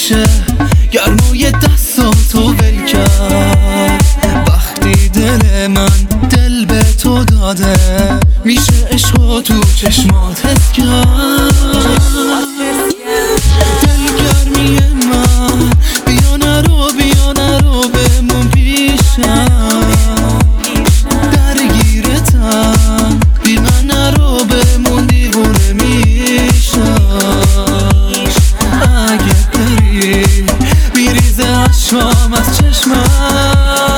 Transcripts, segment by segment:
میشه گرمای دستاتو ول کرد. وقتی دل من دل به تو داده میشه عشقو تو چشمات حس کرد. دلگرمی من بیا نرو بمون پیشم، درگیرتم بی من نرو بمون دیوونه میشم. اگه بری میریزه اشکام از چشمم.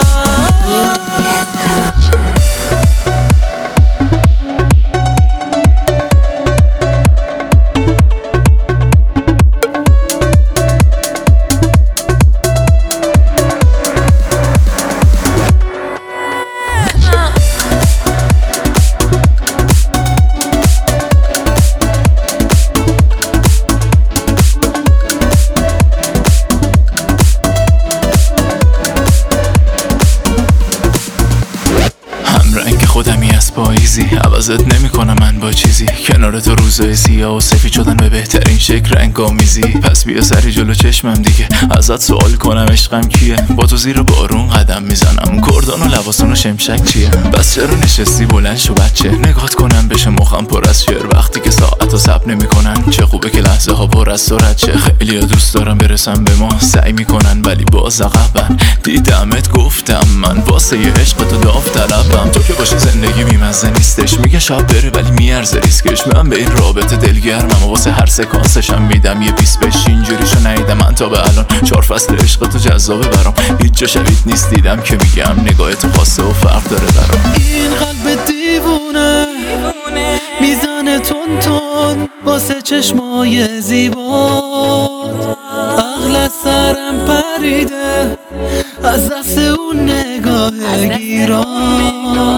خودمی از پاییزی عوضت نمی کنم من با چیزی. کنار تو روزای سیاه و سفید شدن به بهترین شکل رنگ‌آمیزی. پس بیا سری جلو چشمم دیگه ازت سوال کنم عشقم کیه. با تو زیر بارون قدم میزنم کردان و لباسون و شمشک چیه. بس چرا نشستی بلند شو بچه نگات کنم بشه مخم پر از شعر. وقتی که ساعتو ثبت نمیکنن چه خوبه که لحظه ها پر از سرعت شه. خیلی دوست دارم برسم به ما سعی میکنن ولی باز عقبن. دیدمت گفتم من واسه عشق تو داوطلبم. تو که باشه زندگی بیمزه نیستش میگه شب بره ولی میارزه ریسکش. من به این رابطه دلگرمم و واسه هر سکانسشم میدم یه 20 بش. اینجوریشو ندیدم من تا به الان. 4 فصل عشق تو جذابه برام هیچ جا شبیه نیست دیدم که میگم نگاه تو خاصه و فرق داره برام. این قلب دیوونه میزنه تون تون واسه چشمای زیبات. عقل از سرم پریده از دست اون نگاه گیران.